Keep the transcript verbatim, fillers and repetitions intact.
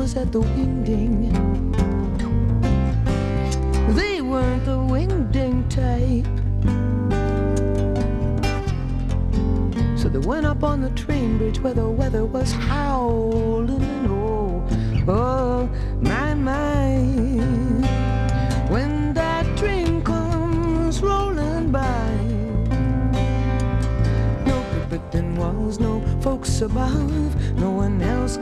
was at the wingding. They weren't the wingding type. So they went up on the train bridge where the weather was howling, and oh, oh, my, my. When that train comes rolling by, no brick thin walls, no folks above, no one else